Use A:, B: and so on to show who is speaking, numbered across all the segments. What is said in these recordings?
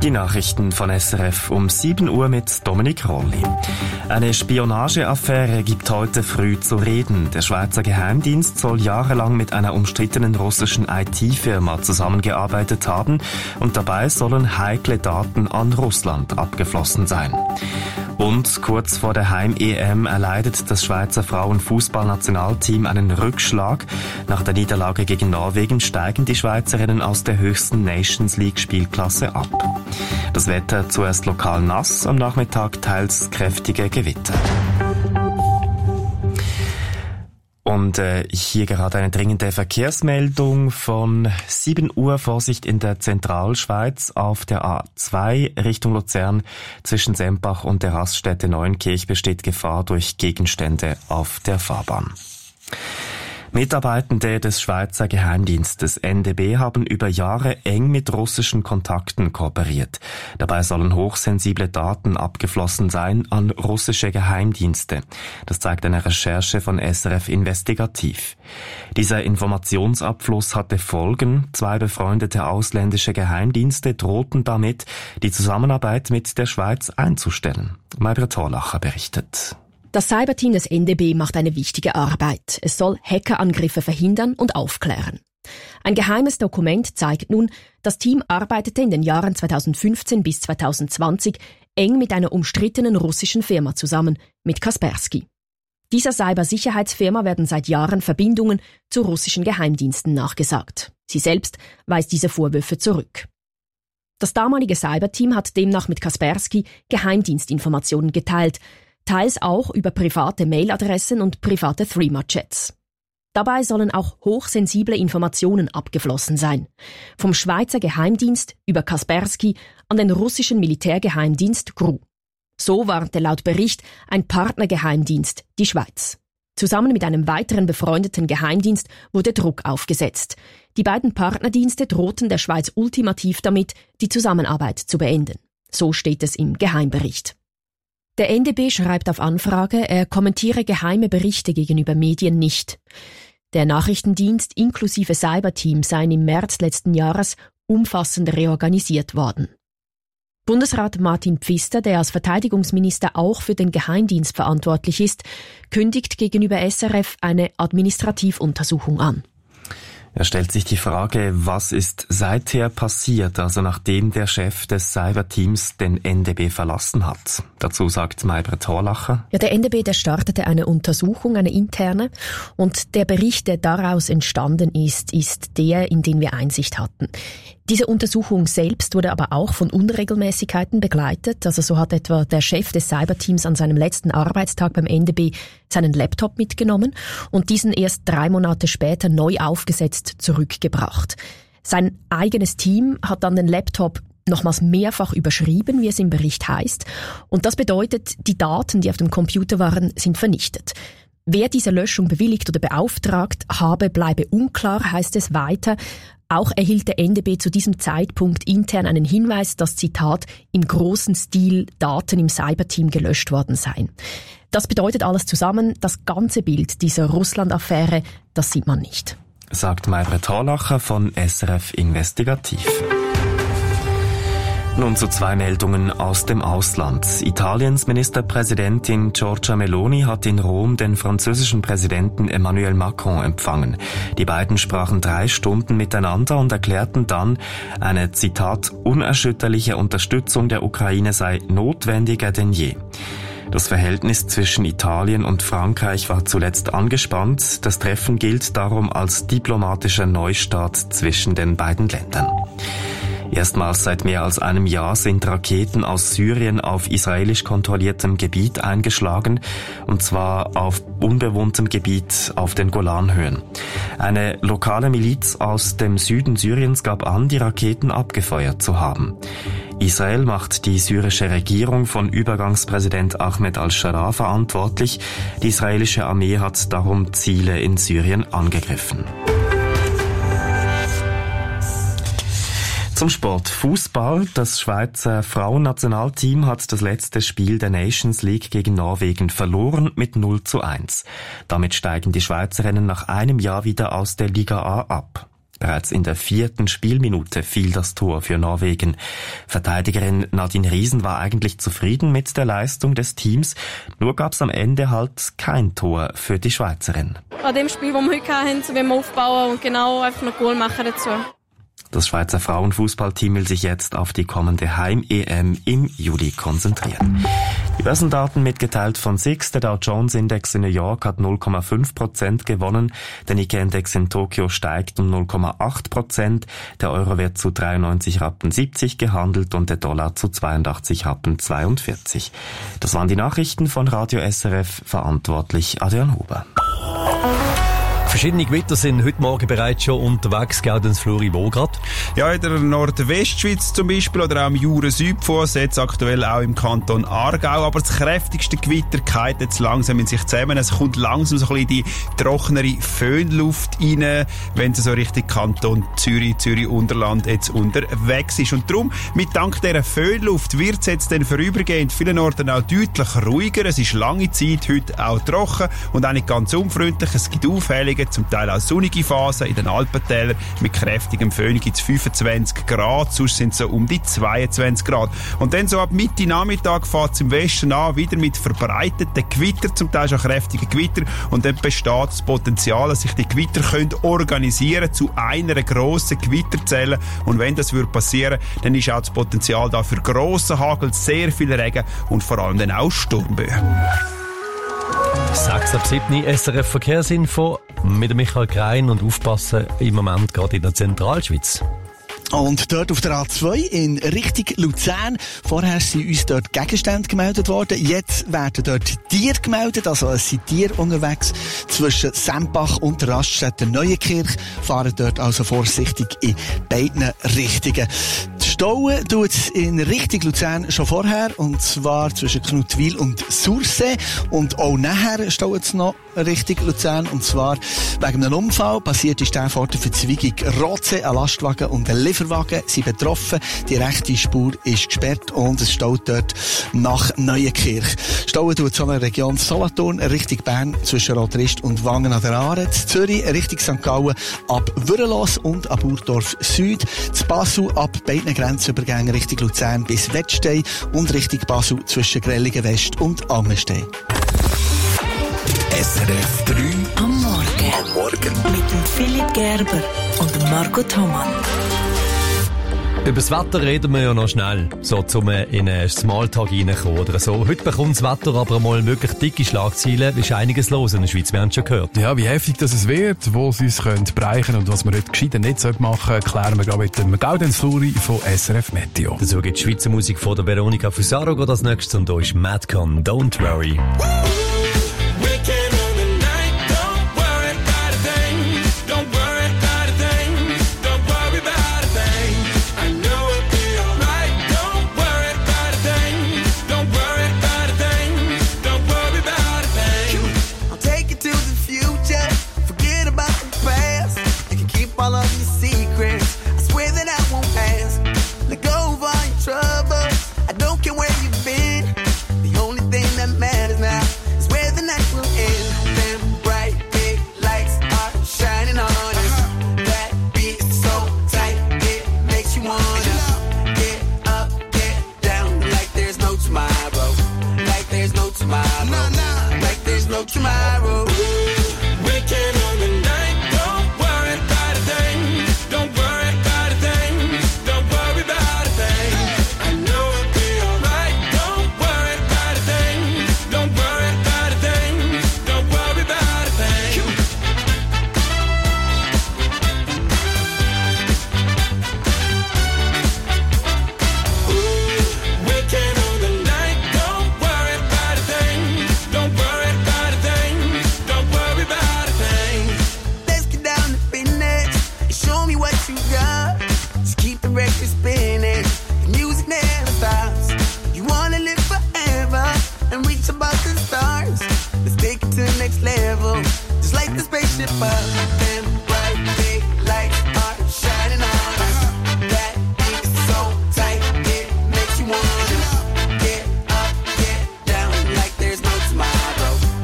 A: Die Nachrichten von SRF um 7 Uhr mit Dominik Rolli. Eine Spionageaffäre gibt heute früh zu reden. Der Schweizer Geheimdienst soll jahrelang mit einer umstrittenen russischen IT-Firma zusammengearbeitet haben und dabei sollen heikle Daten an Russland abgeflossen sein. Und kurz vor der Heim-EM erleidet das Schweizer Frauenfußballnationalteam einen Rückschlag. Nach der Niederlage gegen Norwegen steigen die Schweizerinnen aus der höchsten Nations League Spielklasse ab. Das Wetter zuerst lokal nass, am Nachmittag teils kräftige Gewitter. Und hier gerade eine dringende Verkehrsmeldung von 7 Uhr. Vorsicht in der Zentralschweiz auf der A2 Richtung Luzern. Zwischen Sempach und der Raststätte Neuenkirch besteht Gefahr durch Gegenstände auf der Fahrbahn. Mitarbeitende des Schweizer Geheimdienstes NDB haben über Jahre eng mit russischen Kontakten kooperiert. Dabei sollen hochsensible Daten abgeflossen sein an russische Geheimdienste. Das zeigt eine Recherche von SRF Investigativ. Dieser Informationsabfluss hatte Folgen. 2 befreundete ausländische Geheimdienste drohten damit, die Zusammenarbeit mit der Schweiz einzustellen. Maybrit Thorlacher berichtet.
B: Das Cyberteam des NDB macht eine wichtige Arbeit. Es soll Hackerangriffe verhindern und aufklären. Ein geheimes Dokument zeigt nun, das Team arbeitete in den Jahren 2015 bis 2020 eng mit einer umstrittenen russischen Firma zusammen, mit Kaspersky. Dieser Cybersicherheitsfirma werden seit Jahren Verbindungen zu russischen Geheimdiensten nachgesagt. Sie selbst weist diese Vorwürfe zurück. Das damalige Cyberteam hat demnach mit Kaspersky Geheimdienstinformationen geteilt, teils auch über private Mailadressen und private Threema-Chats. Dabei sollen auch hochsensible Informationen abgeflossen sein. Vom Schweizer Geheimdienst über Kaspersky an den russischen Militärgeheimdienst GRU. So warnte laut Bericht ein Partnergeheimdienst, die Schweiz. Zusammen mit einem weiteren befreundeten Geheimdienst wurde Druck aufgesetzt. Die beiden Partnerdienste drohten der Schweiz ultimativ damit, die Zusammenarbeit zu beenden. So steht es im Geheimbericht. Der NDB schreibt auf Anfrage, er kommentiere geheime Berichte gegenüber Medien nicht. Der Nachrichtendienst inklusive Cyberteam seien im März letzten Jahres umfassend reorganisiert worden. Bundesrat Martin Pfister, der als Verteidigungsminister auch für den Geheimdienst verantwortlich ist, kündigt gegenüber SRF eine Administrativuntersuchung an.
A: Er stellt sich die Frage, was ist seither passiert, also nachdem der Chef des Cyberteams den NDB verlassen hat. Dazu sagt Maybrit Thorlacher.
B: Ja, der NDB, der startete eine Untersuchung, eine interne, und der Bericht, der daraus entstanden ist der, in den wir Einsicht hatten. Diese Untersuchung selbst wurde aber auch von Unregelmäßigkeiten begleitet. Also so hat etwa der Chef des Cyberteams an seinem letzten Arbeitstag beim NDB seinen Laptop mitgenommen und diesen erst 3 Monate später neu aufgesetzt zurückgebracht. Sein eigenes Team hat dann den Laptop nochmals mehrfach überschrieben, wie es im Bericht heißt. Und das bedeutet, die Daten, die auf dem Computer waren, sind vernichtet. Wer diese Löschung bewilligt oder beauftragt habe, bleibe unklar, heißt es weiter. Auch erhielt der NDB zu diesem Zeitpunkt intern einen Hinweis, dass, Zitat, im großen Stil Daten im Cyberteam gelöscht worden seien. Das bedeutet alles zusammen, das ganze Bild dieser Russland-Affäre, das sieht man nicht.
A: Sagt Maybrit Thorlacher von SRF Investigativ. Nun zu 2 Meldungen aus dem Ausland. Italiens Ministerpräsidentin Giorgia Meloni hat in Rom den französischen Präsidenten Emmanuel Macron empfangen. Die beiden sprachen 3 Stunden miteinander und erklärten dann, eine, Zitat, unerschütterliche Unterstützung der Ukraine sei notwendiger denn je. Das Verhältnis zwischen Italien und Frankreich war zuletzt angespannt. Das Treffen gilt darum als diplomatischer Neustart zwischen den beiden Ländern. Erstmals seit mehr als einem Jahr sind Raketen aus Syrien auf israelisch kontrolliertem Gebiet eingeschlagen, und zwar auf unbewohntem Gebiet auf den Golanhöhen. Eine lokale Miliz aus dem Süden Syriens gab an, die Raketen abgefeuert zu haben. Israel macht die syrische Regierung von Übergangspräsident Ahmed al-Sharaa verantwortlich. Die israelische Armee hat darum Ziele in Syrien angegriffen. Zum Sport. Fußball. Das Schweizer Frauennationalteam hat das letzte Spiel der Nations League gegen Norwegen verloren mit 0:1. Damit steigen die Schweizerinnen nach einem Jahr wieder aus der Liga A ab. Bereits in der 4. Spielminute fiel das Tor für Norwegen. Verteidigerin Nadine Riesen war eigentlich zufrieden mit der Leistung des Teams, nur gab es am Ende halt kein Tor für die Schweizerin.
C: An dem Spiel, das wir heute hatten, wollen wir aufbauen und genau einfach noch Goal machen dazu.
A: Das Schweizer Frauenfußballteam will sich jetzt auf die kommende Heim-EM im Juli konzentrieren. Die Börsendaten mitgeteilt von SIX. Der Dow Jones Index in New York hat 0,5% gewonnen. Der Nikkei-Index in Tokio steigt um 0,8%. Der Euro wird zu 93,70 Rappen gehandelt und der Dollar zu 82,42 Rappen. Das waren die Nachrichten von Radio SRF, verantwortlich Adrian Huber.
D: Verschiedene Gewitter sind heute Morgen bereits schon unterwegs. Gaudens Flori, wo gerade?
E: Ja, in der Nordwestschweiz zum Beispiel oder auch im Jura-Südfuss, jetzt aktuell auch im Kanton Aargau. Aber das kräftigste Gewitter geht jetzt langsam in sich zusammen. Es kommt langsam so ein bisschen die trockenere Föhnluft rein, wenn es so Richtung Kanton Zürich-Unterland jetzt unterwegs ist. Und darum, mit dank dieser Föhnluft wird es jetzt dann vorübergehend vielen Orten auch deutlich ruhiger. Es ist lange Zeit heute auch trocken und auch nicht ganz unfreundlich. Es gibt Aufhellungen, zum Teil auch sonnige Phasen in den Alpentälern. Mit kräftigem Föhn gibt es 25 Grad, sonst sind es so um die 22 Grad. Und dann so ab Mitte Nachmittag fährt es im Westen an, wieder mit verbreiteten Gewitter, zum Teil schon kräftigen Gewitter. Und dann besteht das Potenzial, dass sich die Gewitter können organisieren zu einer grossen Gewitterzelle. Und wenn das passieren würde, dann ist auch das Potenzial da für grossen Hagel, sehr viel Regen und vor allem dann auch Sturmböen.
D: 6 ab 7 SRF Verkehrsinfo mit Michael Krein und aufpassen im Moment gerade in der Zentralschweiz.
F: Und dort auf der A2 in Richtung Luzern. Vorher sind uns dort Gegenstände gemeldet worden. Jetzt werden dort Tiere gemeldet. Also es sind Tiere unterwegs zwischen Sempach und der Raststätte Neuenkirch. Fahren dort also vorsichtig in beiden Richtungen. Stauen tut es in Richtung Luzern schon vorher. Und zwar zwischen Knutwil und Sursee. Und auch nachher staut es noch Richtung Luzern. Und zwar wegen einem Unfall. Passiert ist der vor der Verzweigung Rotsee. Ein Lastwagen und ein Lieferwagen sind betroffen. Die rechte Spur ist gesperrt und es staut dort nach Neuenkirch. Stauen tut es in der Region Solothurn Richtung Bern zwischen Rotrist und Wangen an der Aare. Zürich Richtung St. Gallen ab Würrelos und ab Burdorf Süd. Zu Basel ab beiden Grenzübergängen Richtung Luzern bis Wettstein und Richtung Basel zwischen Grellingen West und Ammenstein.
G: SRF 3
H: am Morgen. Mit dem Philipp Gerber und dem Marco Thomann.
D: Über das Wetter reden wir ja noch schnell, so zum in einen Smalltalk reinkommen oder so. Heute bekommt das Wetter aber mal wirklich dicke Schlagzeilen. Ist einiges los in der Schweiz, wir haben es schon gehört.
I: Ja, wie heftig das es wird, wo es uns bereichern und was wir heute gescheiter nicht machen sollten, klären wir gerade mit dem Gaudens Fluri von SRF Meteo.
D: Dazu gibt es Schweizer Musik von der Veronika Fusaro als nächstes und da ist Madcon, Don't Worry.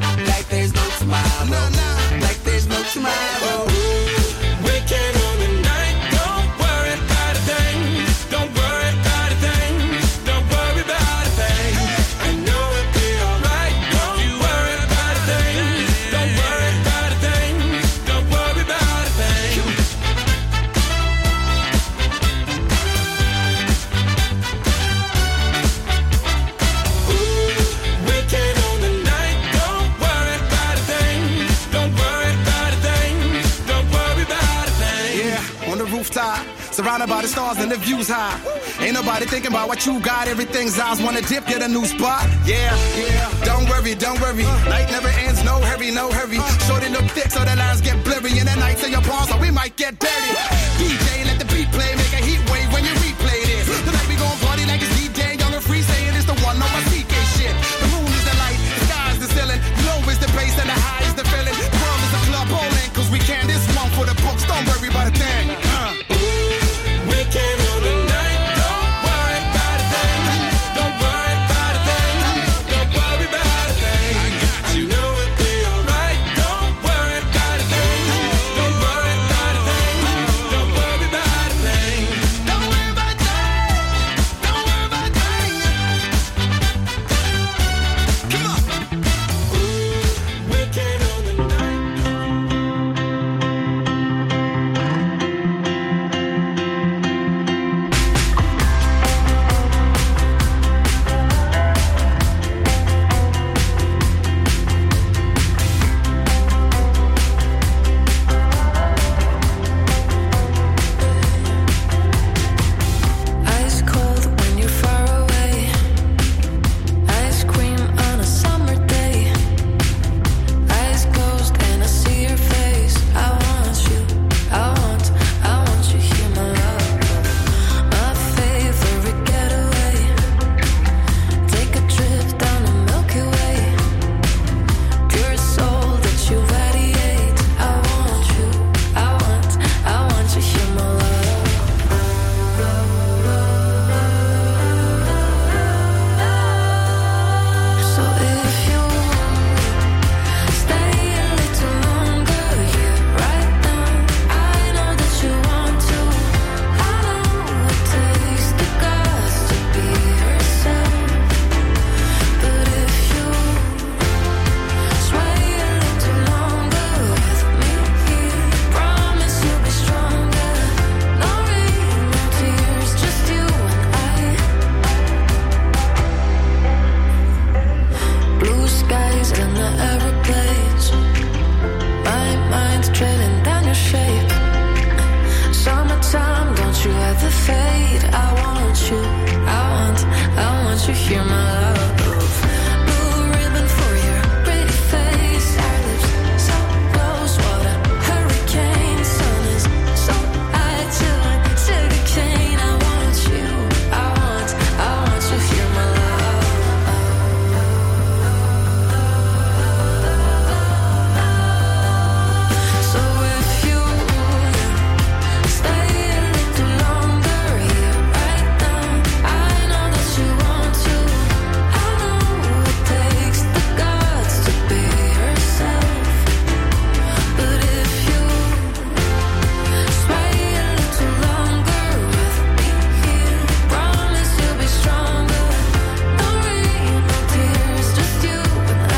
J: Like there's no tomorrow. Waking on the night.
G: poolside, surrounded by the stars and the views high. Ain't nobody thinking about what you got. Everything's eyes wanna dip, get a new spot. Yeah, yeah. Don't worry, don't worry. Night never ends, no hurry, no hurry. Shorty look thick, so the lines get blurry. And the nights in your palms, so we might get dirty. DJ, let the beat play, make a heat wave when you replay this. Tonight we gon' party like it's DJ, young and free, saying it's the one on my CK shit. The moon is the light, the sky is the ceiling, low is the bass and the high is the feeling. The world is a club bowling, cause we can. This one for the books, don't worry about a thing. We came on the night, don't worry about a thing. Don't worry about a thing. Don't worry about a thing. You know it'll be alright. Don't worry about a thing. Don't worry about a thing. Don't worry about a thing. Don't worry about a thing. Don't worry about a thing. Come on. We came on the night. Ice cold when you're far away. Ice cream on a summer day. Eyes closed and I see your face. I want you, I want you here, my love. My favorite getaway. Take a trip down the Milky Way. Pure soul that you radiate. I want you, I want you here, my love. So if you stay a little longer here right now, I know that you want to. I know it takes the guts to be yourself. But if you sway a little longer with me here, promise you'll be stronger. No rain, no tears, just you and I. Blue skies and the Everglades. My mind's trailing down your shape. Summertime, don't you ever fade. I want you, I want you here, my love. Blue ribbon for your pretty face. Our lips so close, what a hurricane. Sun is so high till I sugar cane. I want you, I want you here, my love. So if you stay a little longer here right now, I know that you want to. I know it takes the guts to be yourself. But if you sway a little longer with me here, promise you'll be stronger. No rain, no tears, just you and I.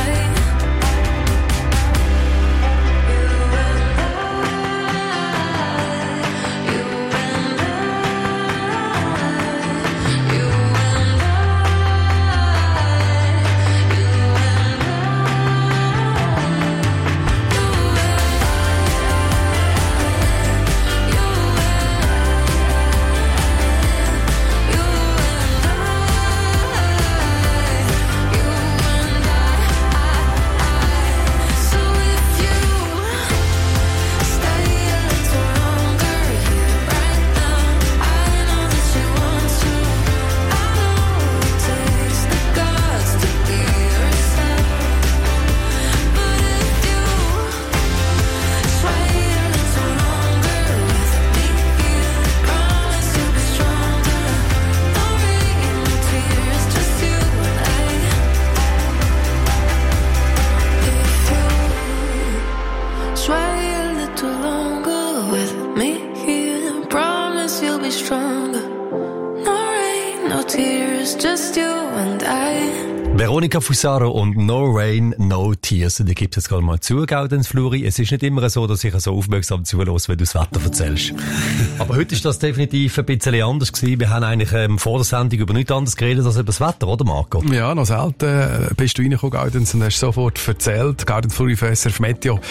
G: Sway a little longer with me here, promise you'll be stronger. No rain, no tears, just you and I.
D: Veronica Fusaro und No Rain, No Tears. Die gibt es jetzt gerade mal zu, Gaudenz Fluri. Es ist nicht immer so, dass ich so aufmerksam zuhöre, wenn du das Wetter erzählst. Aber heute ist das definitiv ein bisschen anders gewesen. Wir haben eigentlich vor der Sendung über nichts anderes geredet als über das Wetter, oder Marco?
I: Ja, noch selten bist du reingekommen, Gaudenz, und hast sofort erzählt, Gaudenz Fluri von SRF Meteo.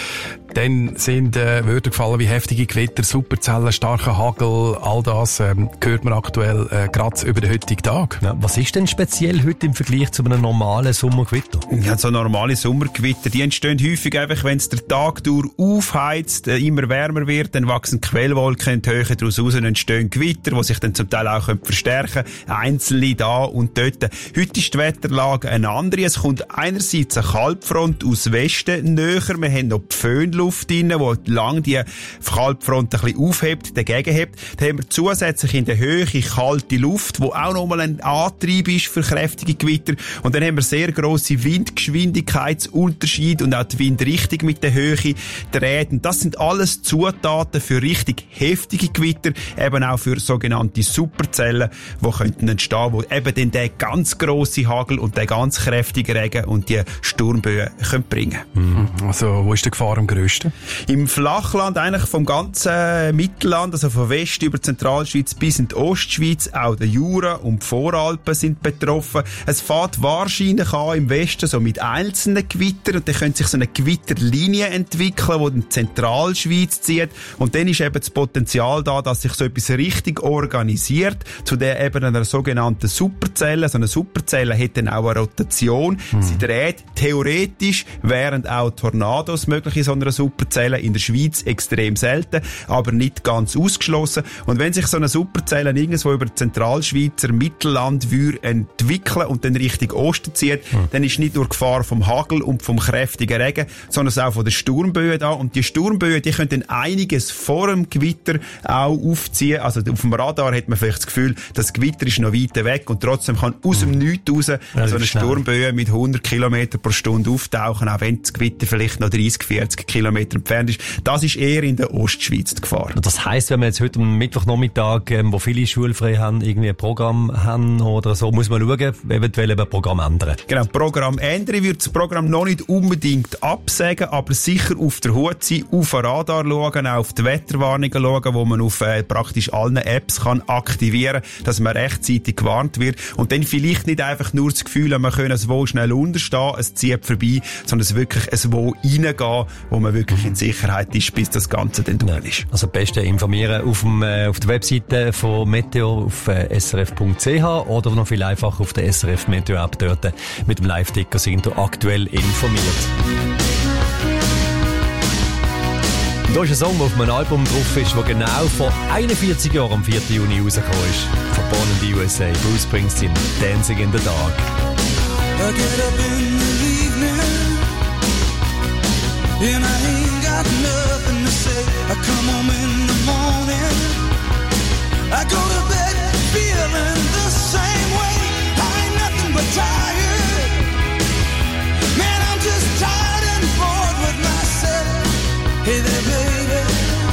I: Dann sind Wörter gefallen wie heftige Gewitter, Superzellen, starker Hagel, all das hört man aktuell gerade über den heutigen Tag.
D: Ja, was ist denn speziell heute im Vergleich zu einem normalen Sommergewitter?
E: Ja, so normale Sommergewitter, die entstehen häufig einfach, wenn es der Tag durch aufheizt, immer wärmer wird, dann wachsen Quellwolken in die Höhe daraus raus und entstehen Gewitter, die sich dann zum Teil auch verstärken können, einzelne da und dort. Heute ist die Wetterlage eine andere. Es kommt einerseits eine Kaltfront aus Westen näher, wir haben noch die Föhnluft drin, die lang die Kaltfront ein bisschen aufhebt, dagegen hebt. Dann haben wir zusätzlich in der Höhe kalte Luft, die auch nochmal ein Antrieb ist für kräftige Gewitter. Und dann haben wir sehr grosse Windgeschwindigkeitsunterschiede und auch die Windrichtung mit der Höhe dreht. Und das sind alles Zutaten für richtig heftige Gewitter, eben auch für sogenannte Superzellen, die könnten entstehen, wo eben dann der ganz grosse Hagel und der ganz kräftige Regen und die Sturmböen können bringen.
I: Also, wo ist die Gefahr am grössten?
E: Im Flachland, eigentlich vom ganzen Mittelland, also von West über die Zentralschweiz bis in die Ostschweiz, auch der Jura und die Voralpen sind betroffen. Es fängt wahrscheinlich an im Westen so mit einzelnen Gewittern und dann könnte sich so eine Gewitterlinie entwickeln, die die Zentralschweiz zieht und dann ist eben das Potenzial da, dass sich so etwas richtig organisiert, zu der eben einer sogenannten Superzelle. So eine Superzelle hat dann auch eine Rotation. Sie dreht theoretisch, wären auch Tornados möglich in so einer Superzelle, in der Schweiz extrem selten, aber nicht ganz ausgeschlossen. Und wenn sich so eine Superzelle irgendwo über Zentralschweizer Mittelland würde entwickeln und dann Richtung Osten zieht, dann ist nicht nur Gefahr vom Hagel und vom kräftigen Regen, sondern auch von den Sturmböen da. Und die Sturmböen, die können dann einiges vor dem Gewitter auch aufziehen. Also auf dem Radar hat man vielleicht das Gefühl, das Gewitter ist noch weit weg und trotzdem kann aus dem Nichts raus so eine Sturmböe mit 100 km pro Stunde auftauchen, auch wenn das Gewitter vielleicht noch 30, 40 Kilometer entfernt ist. Das ist eher in der Ostschweiz die Gefahr.
D: Das heisst, wenn wir jetzt heute am Mittwochnachmittag, wo viele schulfrei haben, irgendwie ein Programm haben oder so, muss man schauen, eventuell eben ein Programm ändern.
E: Genau, Programm ändern. Ich würde das Programm noch nicht unbedingt absagen, aber sicher auf der Hut sein, auf den Radar schauen, auch auf die Wetterwarnungen schauen, wo man auf praktisch allen Apps kann aktivieren, dass man rechtzeitig gewarnt wird und dann vielleicht nicht einfach nur das Gefühl haben, man können es wo schnell unterstehen, es zieht vorbei, sondern es wirklich ein wo reingehen, wo man wirklich in Sicherheit ist, bis das Ganze dann durch ist.
D: Also am besten informieren auf der Webseite von Meteo auf srf.ch oder noch viel einfacher auf der SRF Meteo App dort mit dem Live-Ticker sind du aktuell informiert. Da ist ein Song, der auf meinem Album drauf ist, der genau vor 41 Jahren am 4. Juni rausgekommen ist. Von Born in the USA, Bruce Springsteen, Dancing in the Dark.
J: I get up in the evening and I ain't got nothing to say. I come home in the morning, I go to bed feeling the same way. I ain't nothing but tired. Man, I'm just tired and bored with myself. Hey there, baby,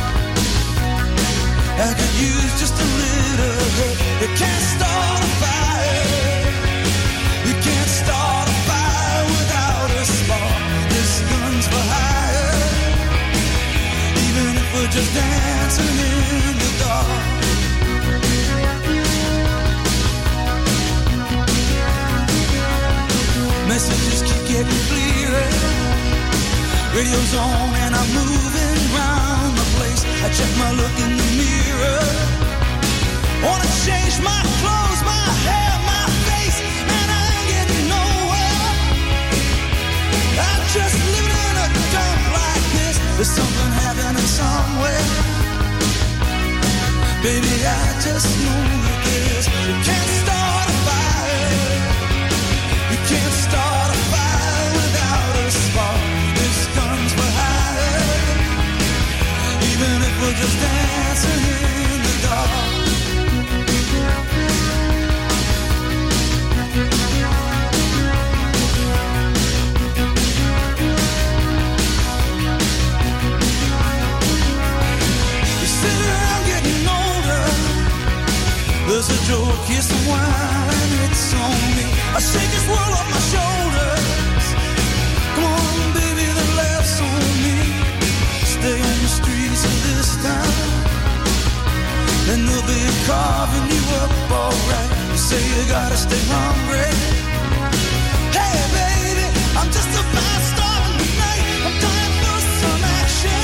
J: I could use just a little help. You can't start a fire. You can't start a fire without a spark. This gun's for hire. Even if we're just dancing in the dark. Messages keep getting clearer. Radio's on and I'm moving round the place. I check my look in the mirror. Wanna change my clothes, my hair, my face, and I ain't getting nowhere. I'm just living in a dump like this. There's something happening somewhere. Baby, I just know that this. You can't start a fire. You can't start a fire without a spark. This gun's for hire. Even if we're just dancing in the dark. There's a joke, here's some wine, it's on me. I shake this world off my shoulders. Come on, baby, the laughs on me. Stay on the streets of this town, and they'll be carving you up alright. You say you gotta stay hungry. Hey, baby, I'm just about starting tonight. I'm dying for some action.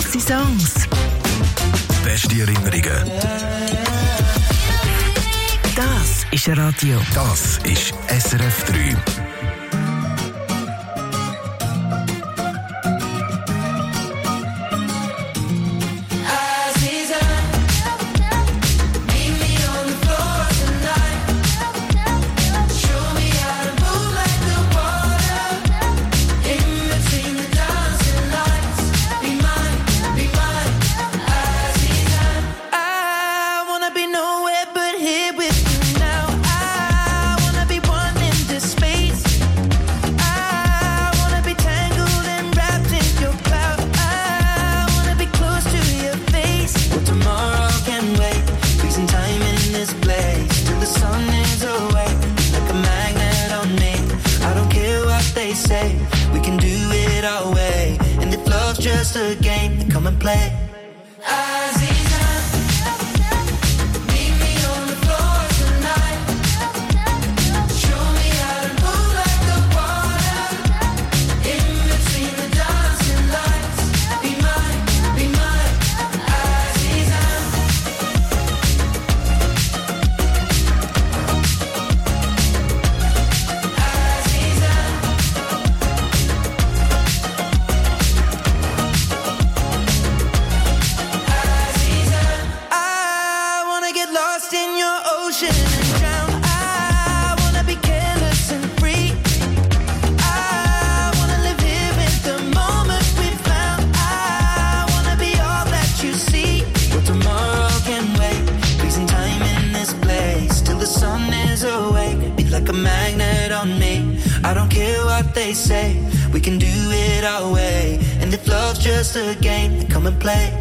H: Beste Songs.
K: Beste Erinnerungen.
H: Das ist Radio.
K: Das ist SRF 3.
J: Just a game, come and play. They say we can do it our way, and if love's just a game, then come and play.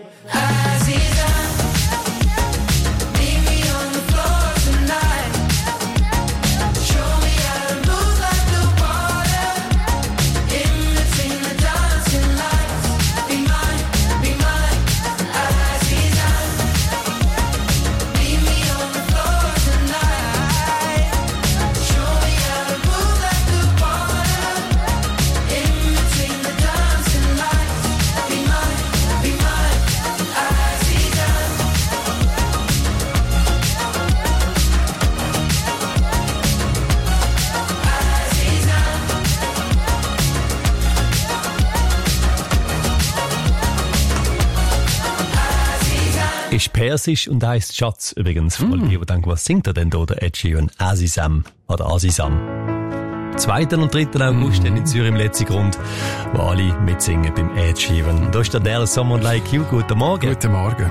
D: Ist persisch und heisst Schatz übrigens. Vor allem, die denken, was singt er denn da, der Ed Sheeran? Azizam oder Azizam. 2. und 3. August in Zürich im letzten Grund, wo alle mitsingen beim Ed Sheeran. Da ist der There's Someone Like You. Guten Morgen.
I: Guten Morgen.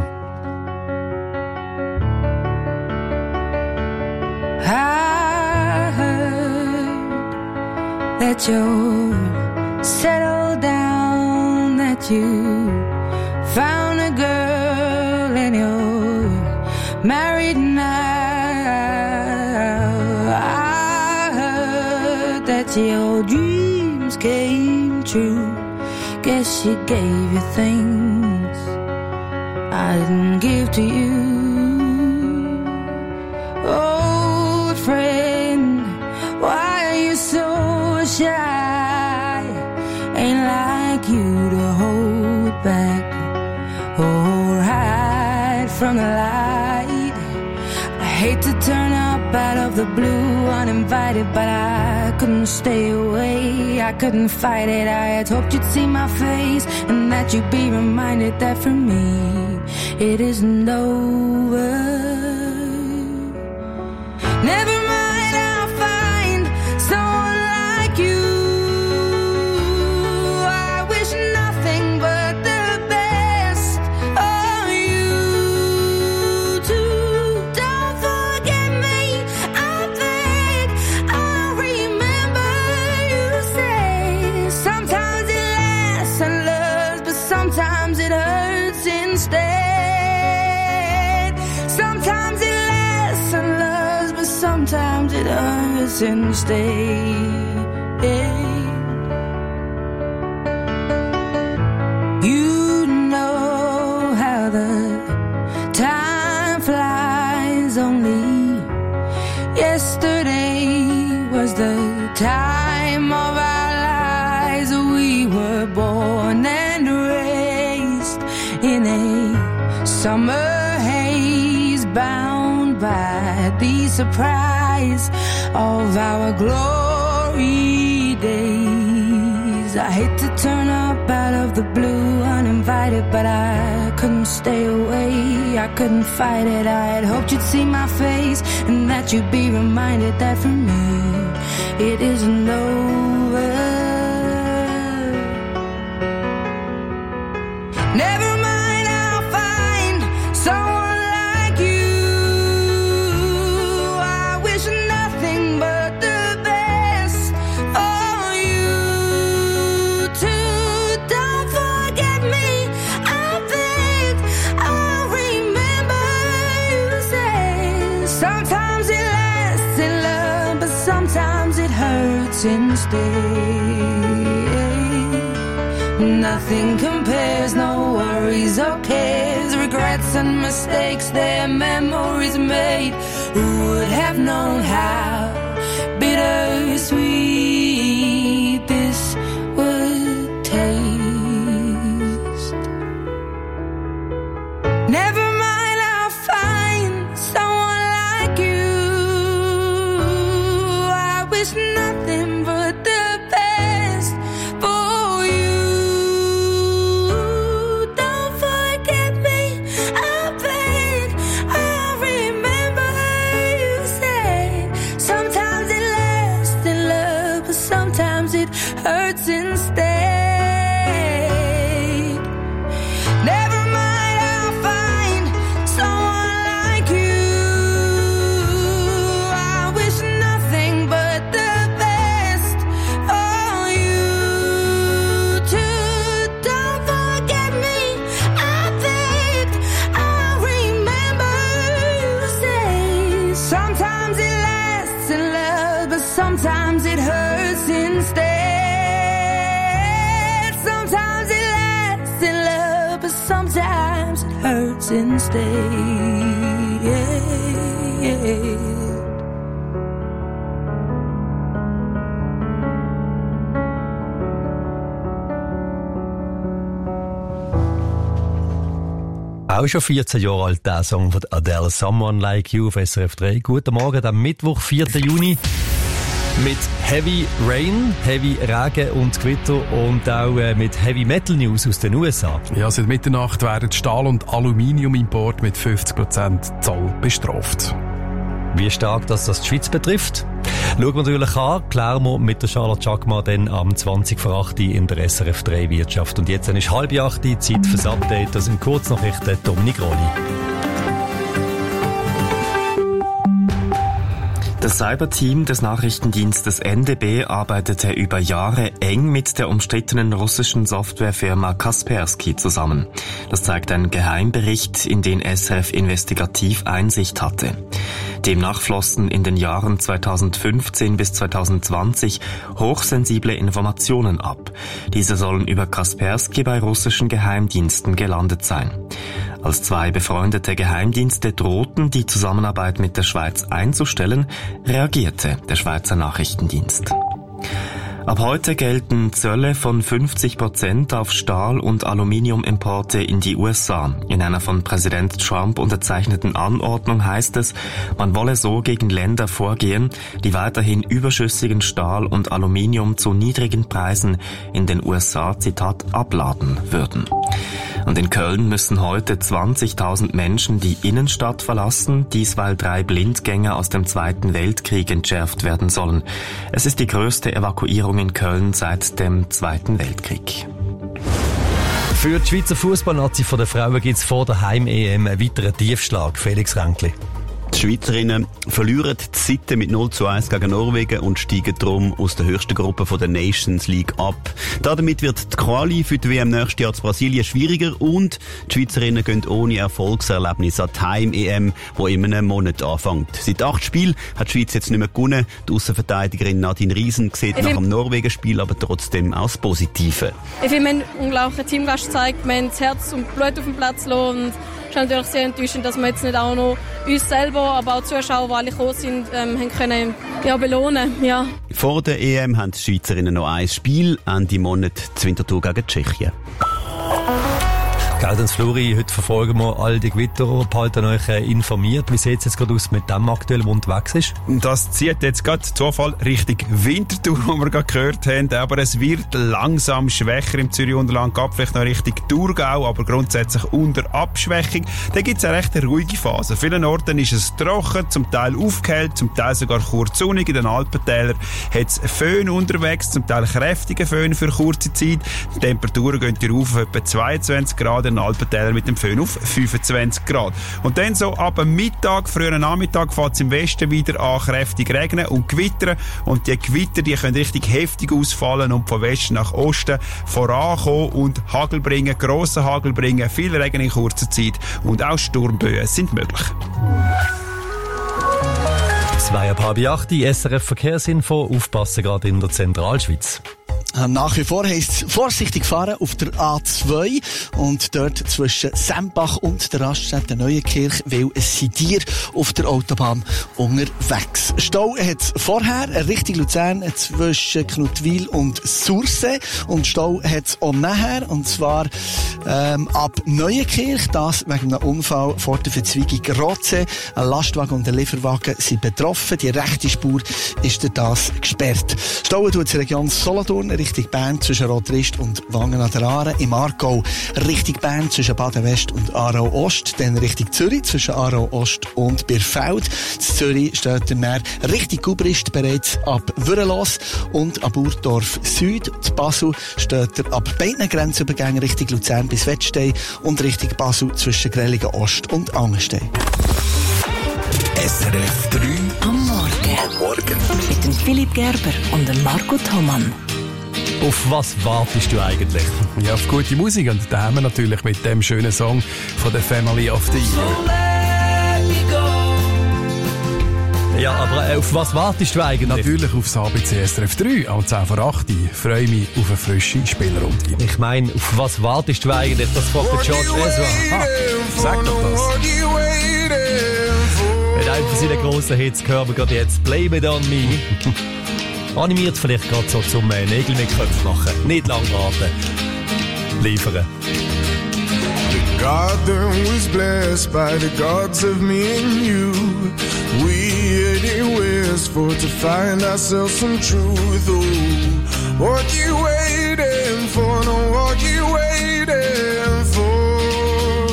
L: I heard that you're settled down, that you found a girl and you're married now. I heard that your dreams came true. Guess she gave you things I didn't give to you. Old friend, why are you so shy? Ain't like you to hold back or hide from the light. I hate to turn up out of the blue uninvited, but I couldn't stay away. I couldn't fight it. I had hoped you'd see my face and that you'd be reminded that for me it isn't over. Never mind, I'll find someone like you. I wish nothing but the best of you too. Don't forget me, I beg. I remember you say sometimes it lasts and loves, but sometimes it hurts instead. Sometimes it lasts and loves, but sometimes it hurts instead. You know how the time flies. Only yesterday was the time of our lives. We were born and raised summer haze, bound by the surprise of our glory days. I hate to turn up out of the blue uninvited, but I couldn't stay away, I couldn't fight it. I had hoped you'd see my face and that you'd be reminded that for me it isn't over. Never mind, I'll find someone like you. I wish nothing but the best for you too. Don't forget me, I beg. I'll remember you say sometimes it lasts in love, but sometimes it hurts instead. Nothing compares, no worries or cares, regrets and mistakes, their memories made. Who would have known how bittersweet this would taste? Never mind, I'll find someone like you. I wish nothing but the best for you. Hurts instead. Never mind, I'll find someone like you. I wish nothing but the best for you too. Don't forget me, I beg. I'll remember you say sometimes it lasts in love, but sometimes it hurts instead. Sometimes it hurts instead.
D: Auch schon 14 Jahre alt, der Song von Adele, Someone Like You auf SRF 3. Guten Morgen, am Mittwoch, 4. Juni. Mit Heavy Rain, Heavy Regen und Gewitter und auch mit Heavy Metal News aus den USA.
I: Ja, seit Mitternacht werden Stahl- und Aluminiumimport mit 50% Zoll bestraft.
D: Wie stark das die Schweiz betrifft, schauen wir natürlich an, klären wir mit der Charlotte Chakma dann am 20:08 in der SRF 3 Wirtschaft. Und jetzt ist 7:30, Zeit fürs Update. Das sind Kurznachrichten, Dominik Rolli.
A: Das Cyberteam des Nachrichtendienstes NDB arbeitete über Jahre eng mit der umstrittenen russischen Softwarefirma Kaspersky zusammen. Das zeigt ein Geheimbericht, in den SRF investigativ Einsicht hatte. Demnach flossen in den Jahren 2015 bis 2020 hochsensible Informationen ab. Diese sollen über Kaspersky bei russischen Geheimdiensten gelandet sein. Als zwei befreundete Geheimdienste drohten, die Zusammenarbeit mit der Schweiz einzustellen, reagierte der Schweizer Nachrichtendienst. Ab heute gelten Zölle von 50% auf Stahl- und Aluminiumimporte in die USA. In einer von Präsident Trump unterzeichneten Anordnung heißt es, man wolle so gegen Länder vorgehen, die weiterhin überschüssigen Stahl und Aluminium zu niedrigen Preisen in den USA, Zitat, abladen würden. Und in Köln müssen heute 20.000 Menschen die Innenstadt verlassen, dies weil 3 Blindgänger aus dem Zweiten Weltkrieg entschärft werden sollen. Es ist die größte Evakuierung in Köln seit dem Zweiten Weltkrieg.
D: Für die Schweizer Fußballnazi von den Frauen gibt es vor der Heim-EM einen weiteren Tiefschlag. Felix Ränkli.
M: Die Schweizerinnen verlieren die Seite mit 0:1 gegen Norwegen und steigen darum aus der höchsten Gruppe von der Nations League ab. Damit wird die Quali für die WM nächstes Jahr zu Brasilien schwieriger und die Schweizerinnen gehen ohne Erfolgserlebnis an die Heim-EM, die in einem Monat anfängt. Seit 8 Spielen hat die Schweiz jetzt nicht mehr gewonnen. Die Aussenverteidigerin Nadine Riesen sieht nach dem Norwegen-Spiel aber trotzdem auch das Positive.
C: Ich finde, wir haben einen unglaublichen Teamgeist gezeigt. Wir haben das Herz und Blut auf dem Platz gelassen. Es ist natürlich sehr enttäuschend, dass wir jetzt nicht auch noch uns selber, aber auch die Zuschauer, die alle gekommen sind, haben können belohnen. Ja.
M: Vor der EM haben die Schweizerinnen noch ein Spiel, Ende Monat zu Winterthur gegen Tschechien.
D: Gaudenz Fluri, heute verfolgen wir all die Gewitter, behalten euch informiert. Wie sieht es jetzt gerade aus mit dem aktuell, wo unterwegs ist?
E: Das zieht jetzt gerade Zufall Richtung Winterthur, wo wir gerade gehört haben, aber es wird langsam schwächer im Zürich-Unterland, geht vielleicht noch Richtung Thurgau, aber grundsätzlich unter Abschwächung. Da gibt es eine recht ruhige Phase. An vielen Orten ist es trocken, zum Teil aufgehellt, zum Teil sogar kurz sonnig. In den Alpentälern hat es Föhn unterwegs, zum Teil kräftige Föhn für kurze Zeit. Die Temperaturen gehen hier auf etwa 22 Grad, in den Alpentälern mit dem Föhn auf 25 Grad. Und dann so ab dem Mittag, frühen Nachmittag, fängt es im Westen wieder an kräftig regnen und gewittern. Und die Gewitter, die können richtig heftig ausfallen und von Westen nach Osten vorankommen und Hagel bringen, grossen Hagel bringen, viel Regen in kurzer Zeit und auch Sturmböen sind möglich.
D: 7:30, die SRF Verkehrsinfo, aufpassen gerade in der Zentralschweiz.
F: Nach wie vor heisst es vorsichtig fahren auf der A2 und dort zwischen Sempach und der Raststätte Neuenkirch, weil es sind Tiere auf der Autobahn unterwegs. Stau hat es vorher Richtung Luzern zwischen Knutwil und Sursee und Stau hat es auch nachher, und zwar ab Neuenkirch, das wegen einem Unfall vor der Verzweigung Rotsee. Ein Lastwagen und ein Lieferwagen sind betroffen, die rechte Spur ist durch das gesperrt. Stau tut die Region Solothurn Richtung Bern zwischen Rotrist und Wangen an der Aare, im Aargau Richtung Bern zwischen Baden-West und Aarau-Ost, dann Richtung Zürich zwischen Aarau-Ost und Birfeld. In Zürich steht dann Richtung Gubrist bereits ab Würrelos und ab Burdorf Süd. In Basel steht er ab beiden Grenzübergängen Richtung Luzern bis Wettstein und Richtung Basel zwischen Grellingen Ost und Angenstein.
K: SRF 3
H: am Morgen. Mit dem Philipp Gerber und dem Marco Thomann.
D: Auf was wartest du eigentlich?
I: Ja, auf gute Musik. Und da haben wir natürlich mit dem schönen Song von der Family of the Year.
D: Ja, aber auf was wartest du eigentlich?
I: Natürlich aufs ABC SRF 3 am 10 vor 8. Ich freue mich auf eine frische Spielrunde.
D: Ich meine, auf was wartest du eigentlich? Das fragt der George Ezra.
I: Sag doch das.
D: Mit einem von seinen grossen Hits hören wir gerade jetzt Blame It On Me. Animiert vielleicht gerade so zum Nägel mit Köpfen machen. Nicht lang warten. Liefern.
N: The garden was blessed by the gods of me and you. We anywheres for to find ourselves some truth. Oh, what you waiting for? No, what you waiting for?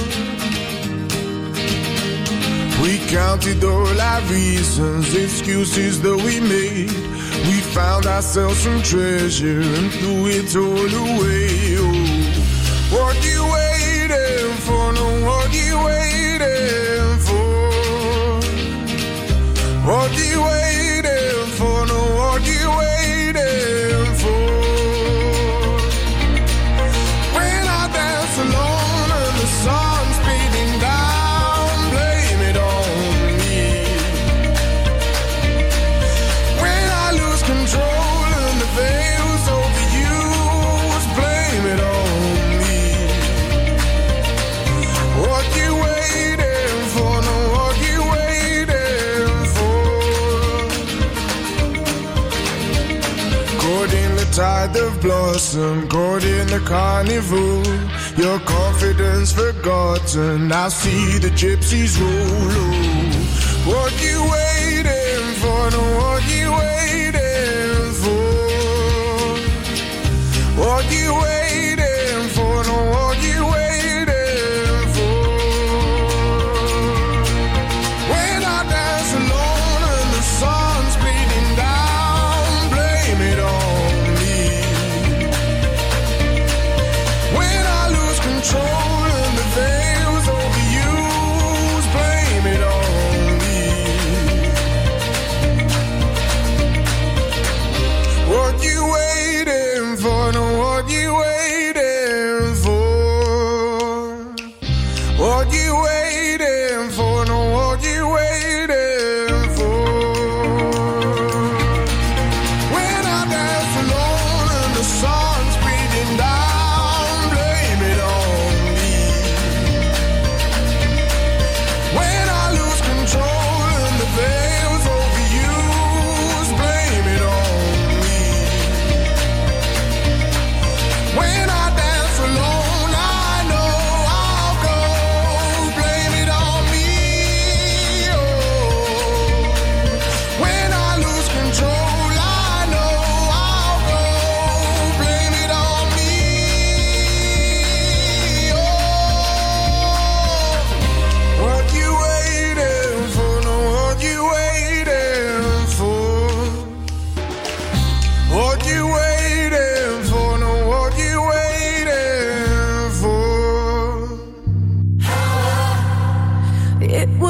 N: We counted all our reasons, excuses that we made. We found ourselves some treasure and threw it all away. Oh, what you waiting for? No, what you waiting for? What you waiting for? No, what you waiting for? When I dance alone and the sun's beating down, blame it on me. When I lose control and the veil's overused, blame it on me. What you waiting for? No, what you waiting for? Caught in the tide of blossom, caught in the carnival. Your confidence forgotten, I see the gypsies roll. Oh, what you waiting for? No, what you waiting for? What you waiting for? No, what you waiting for? When I dance alone and the sun's beating down, blame it on me. When I lose control and the veil's overused, blame it on me. What you waiting for? No, what you waiting for? What you waiting for? No, what you waiting for? When I dance alone and the sun's beating down, blame it on me. When I lose control and the veil's overused, blame it on me. When I dance alone, I know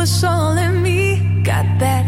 L: was all in me. Got that.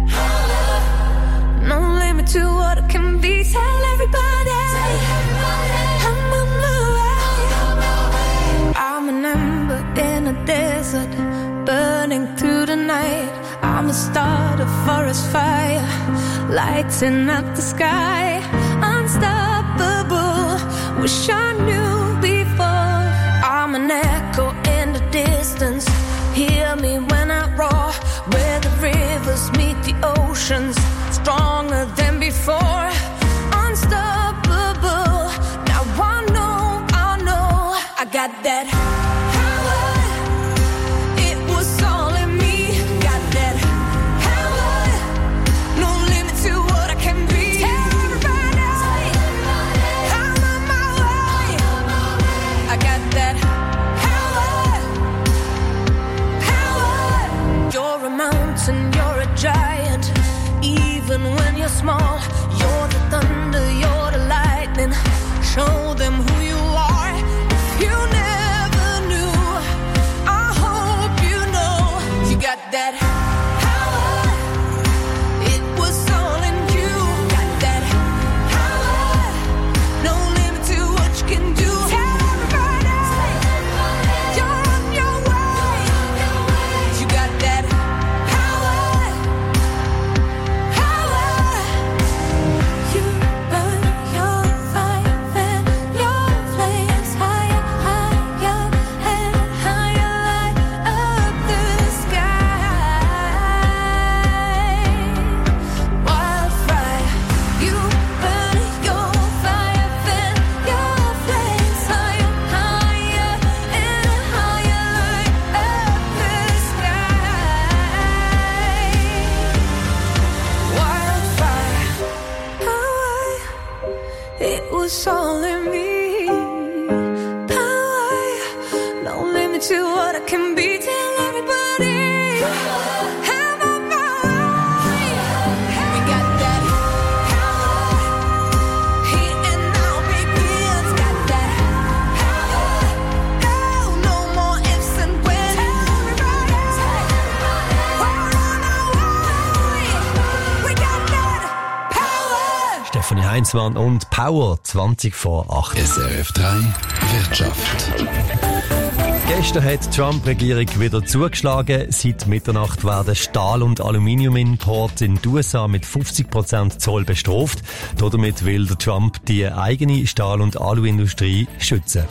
L: No limit to what it can be. Tell everybody. I'm on my way. I'm an ember in a desert, burning through the night. I'm a start, a forest fire, lighting up the sky. Unstoppable, wish I knew before. I'm an echo in the distance, hear me when I roar. Where the rivers meet the oceans, stronger than before. Unstoppable, now I know, I got that power. It was all in me, got that power. No limit to what I can be. Tell everybody, I'm on my way. I got that power. You're a mountain, you're a giant. Even when you're small, you're the thunder, you're the lightning. Show them who you are. If you never knew, I hope you know. You got that power. It was all in you. Got that power. No limit to what you can do. Tell everybody, you're on your way. You got that power. You burn your fire and your flames higher, higher and higher, light up the sky. Wildfire, you burn your fire and your flames higher, higher and higher, light up the sky. Wildfire. Power, it was all in me. Power, no limit to what I can be. Tell everybody, I'm on my way. We got that power. Here and now begins. Got that power. Oh, no more ifs and when. Tell everybody, we're on our way. We got that power.
D: Stefanie Heinzmann und Power 20 vor 8.
K: SRF 3 Wirtschaft.
D: Gestern hat die Trump-Regierung wieder zugeschlagen. Seit Mitternacht werden Stahl- und Aluminiumimporte in den USA mit 50% Zoll bestraft. Damit will der Trump die eigene Stahl- und Aluindustrie schützen.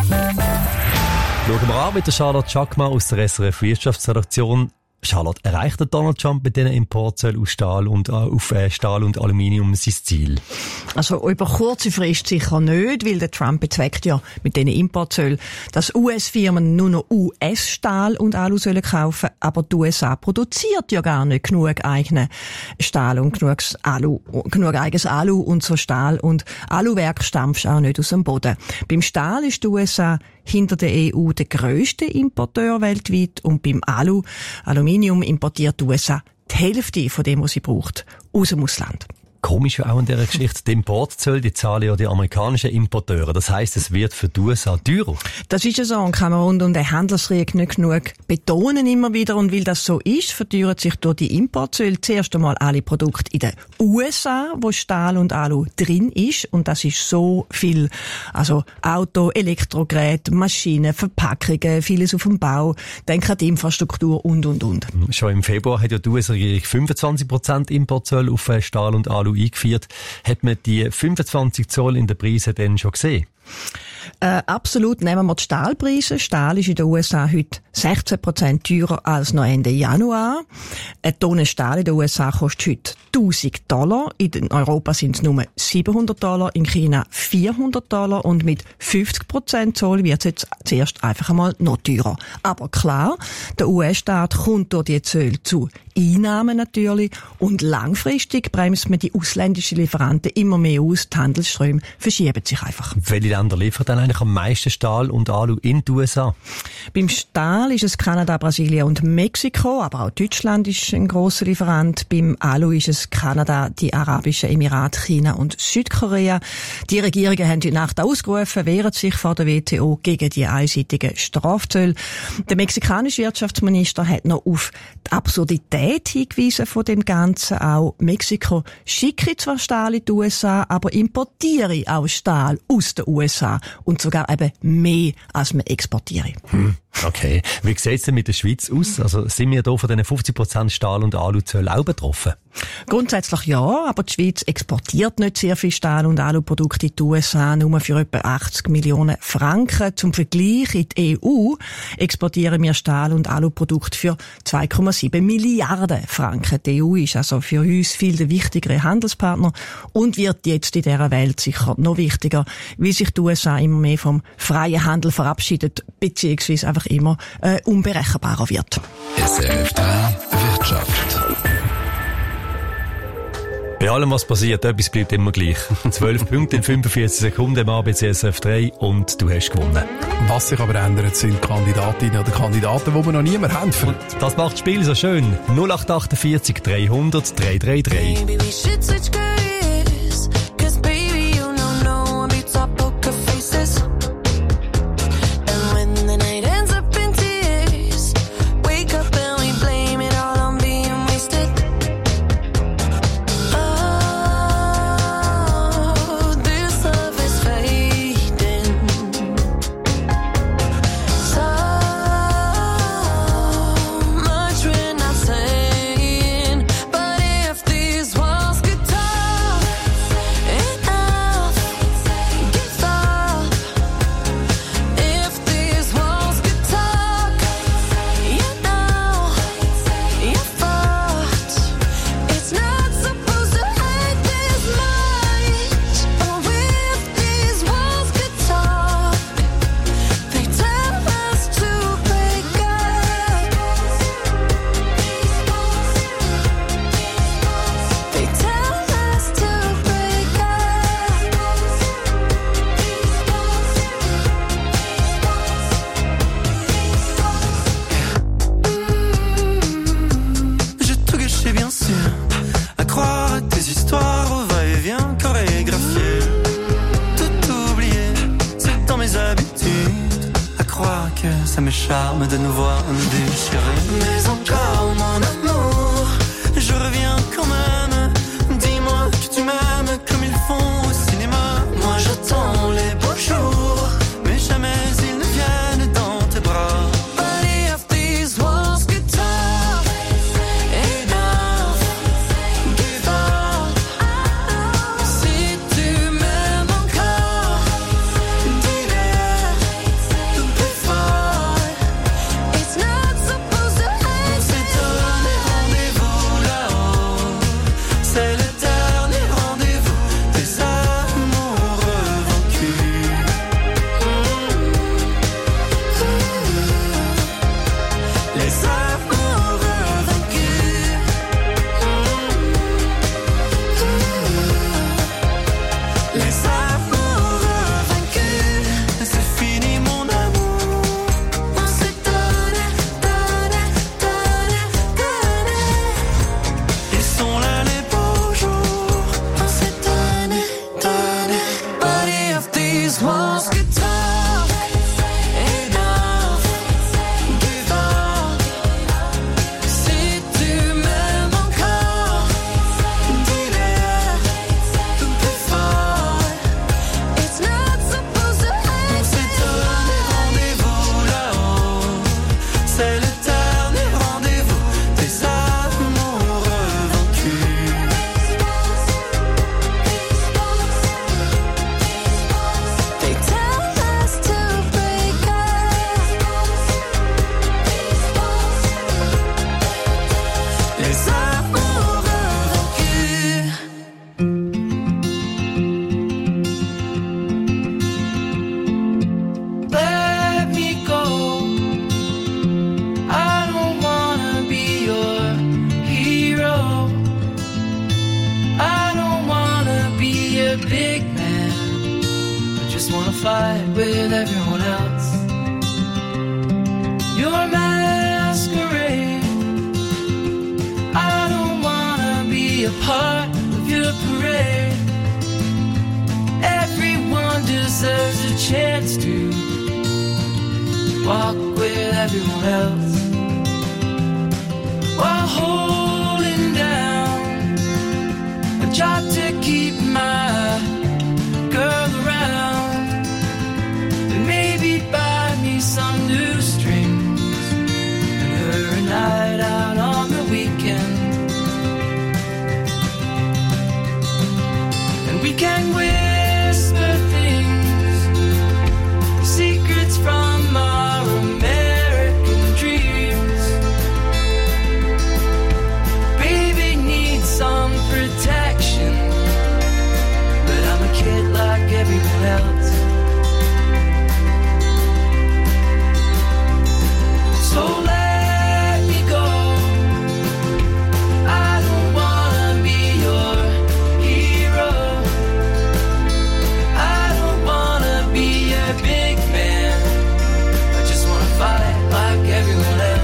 D: Schauen wir an mit der Charlotte Schackma aus der SRF Wirtschaftsredaktion. Charlotte, erreicht der Donald Trump mit diesen Importzöllen auf Stahl und Aluminium sein Ziel?
O: Also über kurze Frist sicher nicht, weil der Trump bezweckt ja mit diesen Importzöllen, dass US-Firmen nur noch US-Stahl und Alu sollen kaufen, aber die USA produziert ja gar nicht genug eigenen Stahl und genug eigenes Alu und so Stahl und Aluwerk stampft auch nicht aus dem Boden. Beim Stahl ist die USA hinter der EU der grösste Importeur weltweit und beim Aluminium importiert die USA die Hälfte von dem, was sie braucht, aus dem Ausland.
D: Komisch auch in dieser Geschichte, die Importzölle, die zahlen ja die amerikanischen Importeure. Das heisst, es wird für die USA teurer.
O: Das ist ja so und kann man rund um den Handelskrieg nicht genug betonen immer wieder. Und weil das so ist, verteuern sich durch die Importzölle zuerst einmal alle Produkte in den USA, wo Stahl und Alu drin ist. Und das ist so viel. Also Auto, Elektrogeräte, Maschinen, Verpackungen, vieles auf dem Bau. Denken an die Infrastruktur und.
D: Schon im Februar hat ja die US-Regierung 25% Importzölle auf Stahl und Alu eingeführt. Hat man die 25 Zoll in den Preisen denn schon gesehen?
O: Absolut. Nehmen wir die Stahlpreise. Stahl ist in den USA heute 16% teurer als noch Ende Januar. Eine Tonne Stahl in den USA kostet heute $1.000. In Europa sind es nur $700, in China $400 und mit 50% Zoll wird es jetzt zuerst einfach einmal noch teurer. Aber klar, der US-Staat kommt durch die Zölle zu Einnahmen natürlich und langfristig bremst man die ausländischen Lieferanten immer mehr aus. Die Handelsströme verschieben sich einfach.
D: Welche Länder liefern dann eigentlich am meisten Stahl und Alu in die USA?
O: Beim Stahl ist es Kanada, Brasilien und Mexiko, aber auch Deutschland ist ein grosser Lieferant. Beim Alu ist es Kanada, die Arabischen Emirate, China und Südkorea. Die Regierungen haben heute Nacht ausgerufen, wehren sich vor der WTO gegen die einseitigen Strafzölle. Der mexikanische Wirtschaftsminister hat noch auf die Absurdität hingewiesen von dem Ganzen. Auch Mexiko schicke zwar Stahl in die USA, aber importiere auch Stahl aus den USA. Und sogar eben mehr, als man exportiere.
D: Okay. Wie sieht es denn mit der Schweiz aus? Also sind wir hier von diesen 50% Stahl- und Aluzölle auch betroffen?
O: Grundsätzlich ja, aber die Schweiz exportiert nicht sehr viel Stahl- und Aluprodukte in die USA, nur für etwa 80 Millionen Franken. Zum Vergleich, in die EU exportieren wir Stahl- und Aluprodukte für 2,7 Milliarden Franken. Die EU ist also für uns viel der wichtigere Handelspartner und wird jetzt in dieser Welt sicher noch wichtiger, weil sich die USA immer mehr vom freien Handel verabschiedet, beziehungsweise einfach immer unberechenbarer wird.
K: SRF 3 Wirtschaft.
D: Bei allem, was passiert, etwas bleibt immer gleich. 12 Punkte in 45 Sekunden im ABC SRF 3 und du hast gewonnen.
I: Was sich aber ändert, sind Kandidatinnen oder Kandidaten, die wir noch niemand haben.
D: Und das macht das Spiel so schön. 0848 300 333.
L: Maybe we should switch careers, 'cause baby, you know no one beats our poker faces. And when the night ends up in tears, wake up and we blame it all on being wasted. Oh, this love is fading. So much we're not saying, but if these walls could talk, enough, give up. If these walls could talk, you know, you're fucked. It's not supposed to hurt this much. Oh, if these walls could talk, they tell us to break up. They tell us to break up.
J: J'ai tout gâché bien sûr, à croire à tes histoires au va-et-vient chorégraphié. Tout oublié, c'est dans mes habitudes, à croire que ça me charme de nous voir nous déchirer. Mais encore mon amour, je reviens quand même. Dis-moi que tu m'aimes comme ils font au cinéma. Moi j'attends les beaux jours, mais jamais ils ne viennent dans tes bras. But if these walls could talk, enough, give up. Si tu m'aimes encore, dis-le plus fort. It's not supposed to hurt. On s'est donné rendez-vous. walk with everyone else while holding down a job to keep my girl around and maybe buy me some new strings and her a night out on the weekend. And we can whisper things, secrets from our American dreams. Baby needs some protection, but I'm a kid like everyone else. So let me go. I don't wanna be your hero. I don't wanna be a big man. I just wanna fight like everyone else.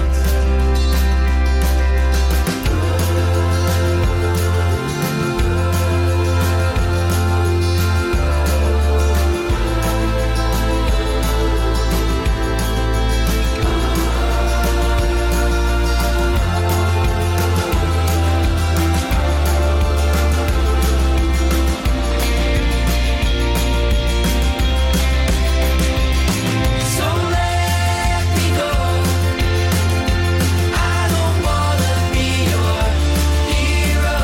J: So let me go. I don't wanna be your hero.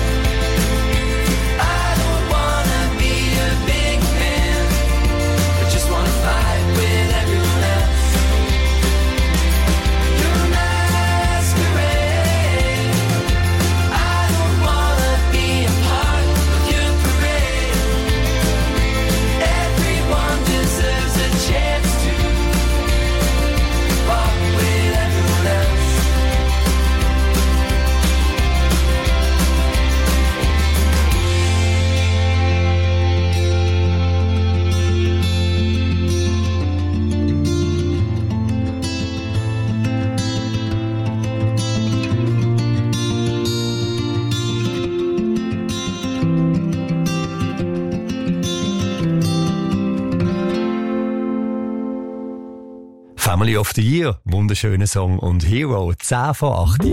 J: I don't wanna be a big man. I just wanna fight with everyone else. You're masquerade. I don't wanna be a part of your parade. Everyone deserves a chance to walk with everyone else.
D: Family of the Year, wunderschöner Song und Hero, 10 vor 8.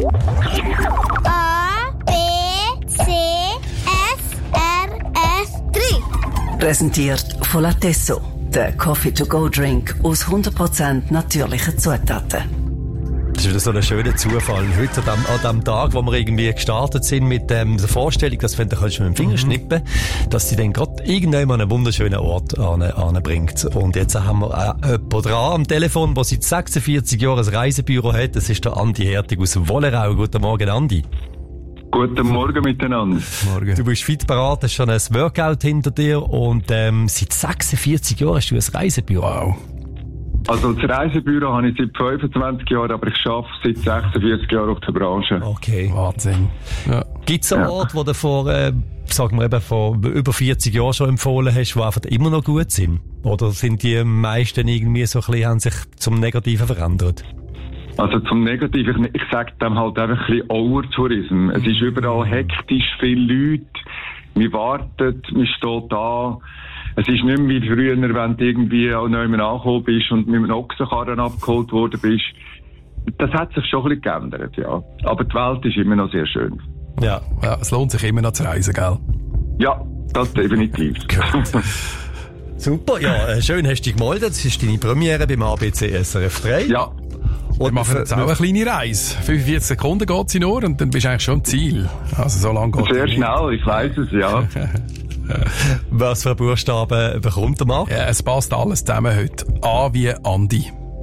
P: A, B, C, F, R, F, 3.
Q: Präsentiert von Latesso, der Coffee-to-go-Drink aus 100% natürlichen Zutaten.
D: Das ist wieder so ein schöner Zufall. Heute an dem Tag, wo wir irgendwie gestartet sind mit der Vorstellung, dass du mit dem Finger schnippen, dass sie dann gerade irgendwann an einen wunderschönen Ort anbringt. Und jetzt haben wir jemanden dran am Telefon, der seit 46 Jahren ein Reisebüro hat. Das ist der Andi Hertig aus Wollerau. Guten Morgen, Andi.
R: Guten Morgen miteinander.
D: Morgen. Du bist fit parat, hast schon ein Workout hinter dir und seit 46 Jahren hast du ein Reisebüro. Wow.
R: Also das Reisebüro habe ich seit 25 Jahren, aber ich arbeite seit 46 Jahren auf der Branche.
D: Okay.
I: Wahnsinn. Ja.
D: Gibt es einen Ort, wo du vor über 40 Jahren schon empfohlen hast, die einfach immer noch gut sind? Oder sind die meisten irgendwie so ein bisschen, haben sich zum Negativen verändert?
R: Also zum Negativen, ich sage dem halt einfach ein bisschen Overtourism. Es ist überall hektisch, viele Leute, man wartet, man steht da. Es ist nicht mehr wie früher, wenn du irgendwie auch neu angekommen bist und mit einem Ochsenkarren abgeholt worden bist. Das hat sich schon ein bisschen geändert, ja. Aber die Welt ist immer noch sehr schön.
I: Ja, es lohnt sich immer noch zu reisen, gell?
R: Ja, das definitiv.
D: Super, ja, schön hast du dich gemeldet. Das ist deine Premiere beim ABC SRF 3.
R: Ja.
I: Wir machen jetzt auch eine kleine Reise. 45 Sekunden geht sie nur und dann bist du eigentlich schon am Ziel. Also so lange geht es.
R: Sehr schnell, ich weiss es, ja.
D: Was für Buchstaben bekommt der Marc?
I: Ja, es passt alles zusammen heute. A wie Andi.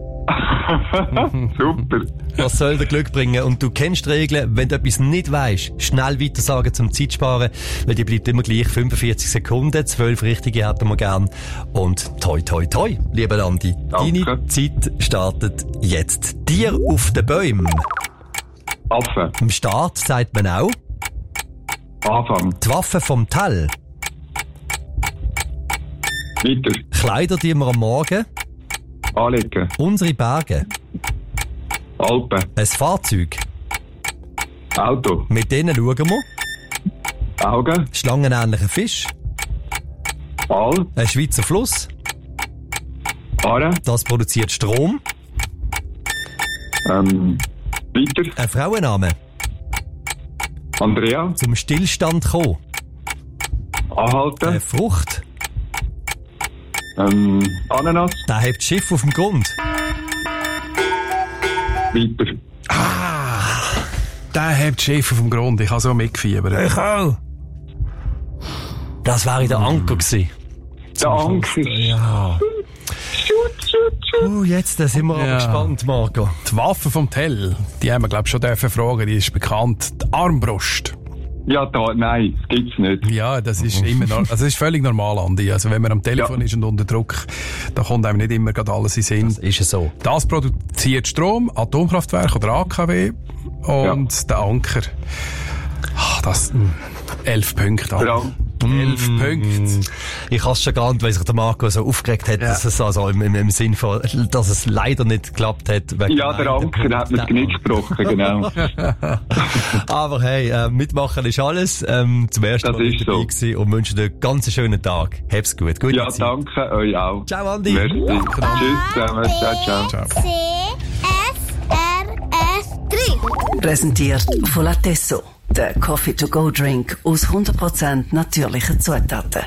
R: Super.
D: Was soll dir Glück bringen? Und du kennst die Regeln, wenn du etwas nicht weisst, schnell weitersagen zum Zeitsparen, weil die bleibt immer gleich 45 Sekunden, 12 richtige hätten wir gern. Und toi toi toi, lieber Andi, deine Zeit startet jetzt. Tier auf den Bäumen.
R: Affe.
D: Am Start sagt man auch
R: Anfang.
D: Die Waffe vom Tell.
R: Weiter.
D: Kleider, die wir am Morgen
R: anlegen.
D: Unsere Berge.
R: Alpen.
D: Ein Fahrzeug.
R: Auto.
D: Mit denen schauen wir.
R: Augen.
D: Schlangenähnlicher Fisch.
R: Ball.
D: Ein Schweizer Fluss.
R: Aare.
D: Das produziert Strom.
R: Weiter.
D: Ein Frauenname.
R: Andrea.
D: Zum Stillstand kommen.
R: Anhalten.
D: Eine Frucht.
R: Ananas.
D: Der hebt das Schiff auf dem Grund.
R: Weiter.
I: Der hebt das Schiff auf dem Grund. Ich habe so mitgefiebert.
D: Ich auch. Das wäre der Anker gewesen.
R: Der Anker?
D: Ja. Jetzt sind wir aber gespannt, Marco.
I: Die Waffe vom Tell, die haben wir, glaube ich, schon dürfen fragen. Die ist bekannt. Die Armbrust.
R: Ja, nein, das gibt's nicht.
I: Ja, das ist immer also das ist völlig normal, Andi. Also wenn man am Telefon ist und unter Druck, da kommt einem nicht immer gerade alles in Sinn.
D: Das ist so.
I: Das produziert Strom, Atomkraftwerk oder AKW und der Anker. Das 11 Punkte.
R: Ja.
I: 11 Punkte.
D: Ich habe es schon gar nicht, weil sich der Marco so aufgeregt hat, dass es also im Sinn von, dass es leider nicht geklappt hat.
R: Ja, der Anker hat mir das Genick gebrochen, genau.
D: Aber hey, mitmachen ist alles. Zum ersten Mal dabei gewesen und wünsche dir einen ganz schönen Tag. Hab's gut. Gute
R: ja,
D: Zeit.
R: danke, euch auch.
D: Ciao, Andi.
R: Merci. Tschüss zusammen. Ciao, ciao.
Q: CSRF3. Präsentiert von Latesso. Der Coffee-to-go-Drink aus 100% natürlichen Zutaten.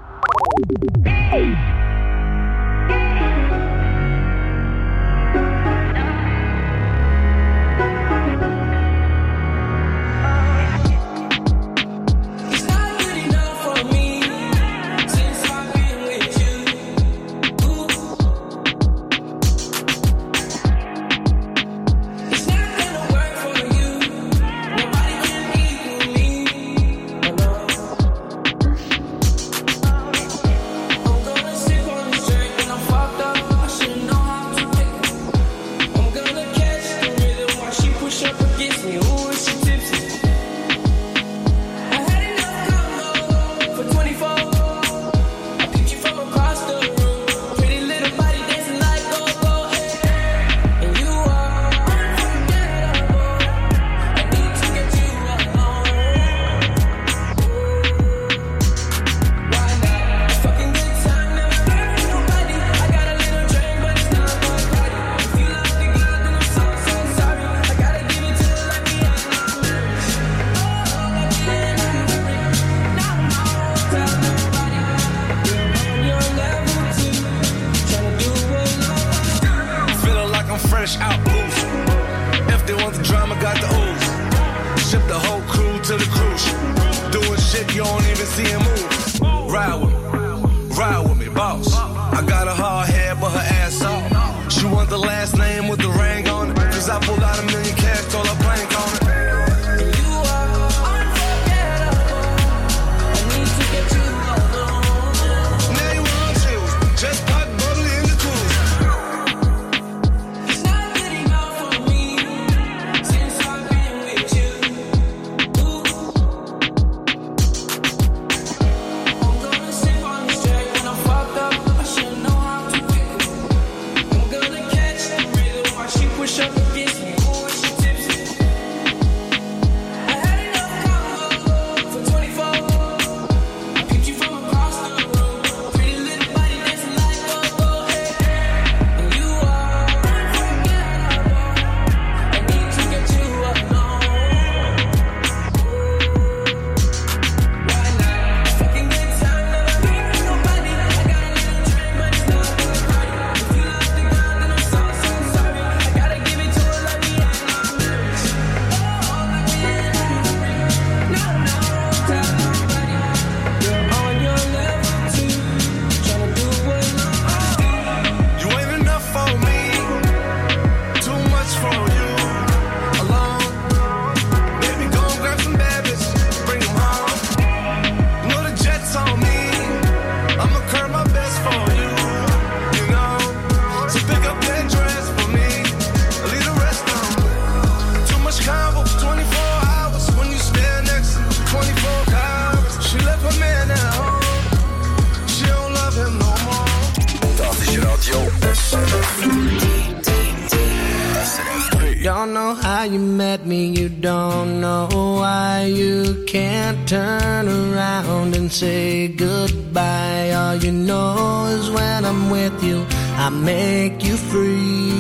J: Don't know how you met me, you don't know why you can't turn around and say goodbye. All you know is when I'm with you, I make you free. And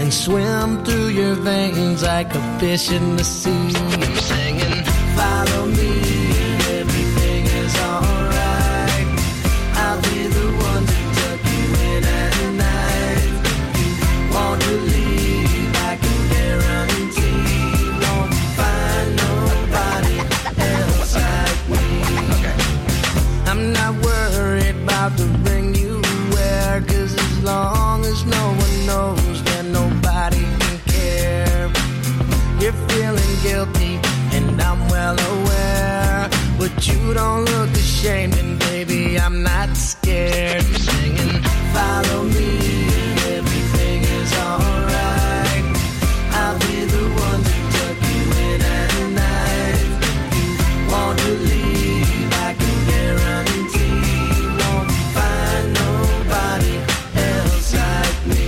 S: and swim through your veins like a fish in the sea. I'm singing, follow me, everything is alright. I'll be the one to tuck you in at night. You want to leave, I can guarantee you won't find nobody else like me. I'm not worried about the ring you wear, 'cause as long as no one knows, then nobody can care. You're feeling guilty, and I'm well aware, but you don't look ashamed, and baby, I'm not scared. Singing, follow me, everything is alright. I'll be the one to tuck you in at night. You want to leave, I can guarantee you won't find nobody else like me.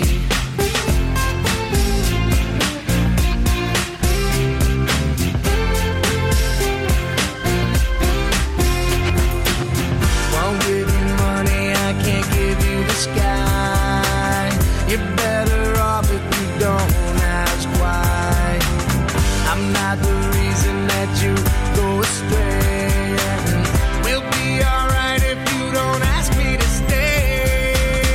S: Won't give you money, I can't give you the sky. You're better off if you don't ask why. I'm not the reason that you go astray, and we'll be alright if you don't ask me to stay.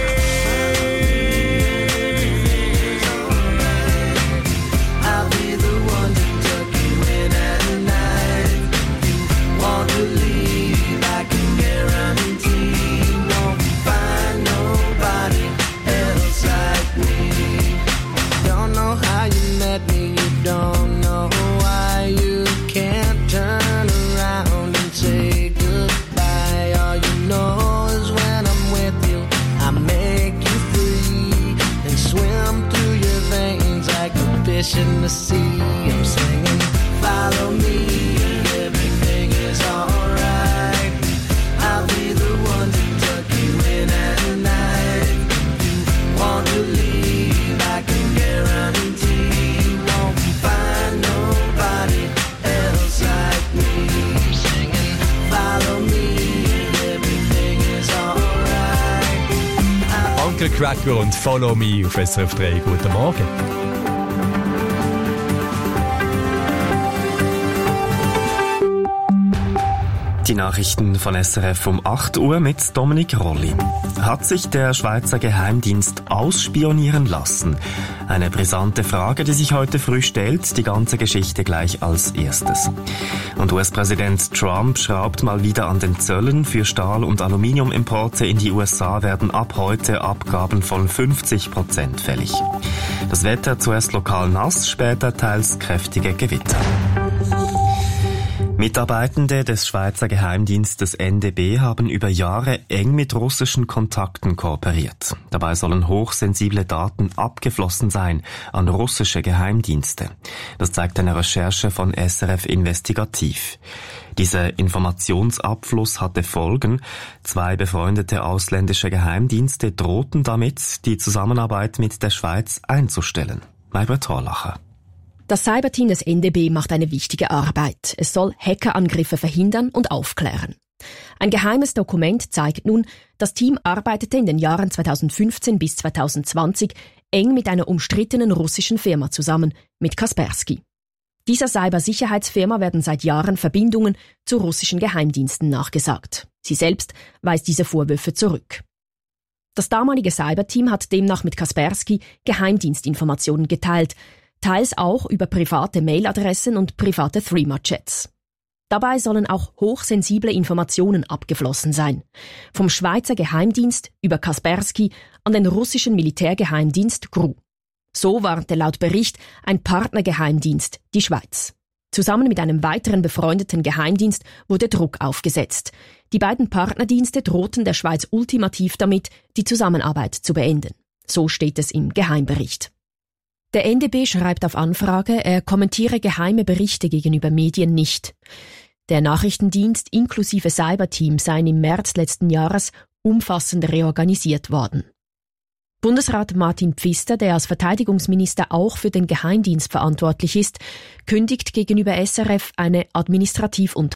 S: I'll be the one to tuck you in at night. You want to leave, I can guarantee you won't find nobody else like me. Don't know how you met me, you don't know why. You can't turn around and say goodbye. All you know is when I'm with you, I make you free and swim through your veins like a fish in the sea. I'm singing, follow me, everything is alright. I'll be the one to tuck you in at night. You want to leave, I can guarantee you won't find nobody else like me. Singing, follow me, everything is alright.
D: Uncle Cracker und Follow Me auf SRF 3. Guten Morgen.
A: Die Nachrichten von SRF um 8 Uhr mit Dominik Rolli. Hat sich der Schweizer Geheimdienst ausspionieren lassen? Eine brisante Frage, die sich heute früh stellt, die ganze Geschichte gleich als erstes. Und US-Präsident Trump schraubt mal wieder an den Zöllen. Für Stahl- und Aluminiumimporte in die USA werden ab heute Abgaben von 50% fällig. Das Wetter zuerst lokal nass, später teils kräftige Gewitter. Mitarbeitende des Schweizer Geheimdienstes NDB haben über Jahre eng mit russischen Kontakten kooperiert. Dabei sollen hochsensible Daten abgeflossen sein an russische Geheimdienste. Das zeigt eine Recherche von SRF Investigativ. Dieser Informationsabfluss hatte Folgen. 2 befreundete ausländische Geheimdienste drohten damit, die Zusammenarbeit mit der Schweiz einzustellen. Maybrit Thorlacher.
B: Das Cyberteam des NDB macht eine wichtige Arbeit. Es soll Hackerangriffe verhindern und aufklären. Ein geheimes Dokument zeigt nun, das Team arbeitete in den Jahren 2015 bis 2020 eng mit einer umstrittenen russischen Firma zusammen, mit Kaspersky. Dieser Cybersicherheitsfirma werden seit Jahren Verbindungen zu russischen Geheimdiensten nachgesagt. Sie selbst weist diese Vorwürfe zurück. Das damalige Cyberteam hat demnach mit Kaspersky Geheimdienstinformationen geteilt, teils auch über private Mailadressen und private Threema-Chats. Dabei sollen auch hochsensible Informationen abgeflossen sein. Vom Schweizer Geheimdienst über Kaspersky an den russischen Militärgeheimdienst GRU. So warnte laut Bericht ein Partnergeheimdienst, die Schweiz. Zusammen mit einem weiteren befreundeten Geheimdienst wurde Druck aufgesetzt. Die beiden Partnerdienste drohten der Schweiz ultimativ damit, die Zusammenarbeit zu beenden. So steht es im Geheimbericht. Der NDB schreibt auf Anfrage, er kommentiere geheime Berichte gegenüber Medien nicht. Der Nachrichtendienst inklusive Cyberteam seien im März letzten Jahres umfassend reorganisiert worden. Bundesrat Martin Pfister, der als Verteidigungsminister auch für den Geheimdienst verantwortlich ist, kündigt gegenüber SRF eine Administrativ- und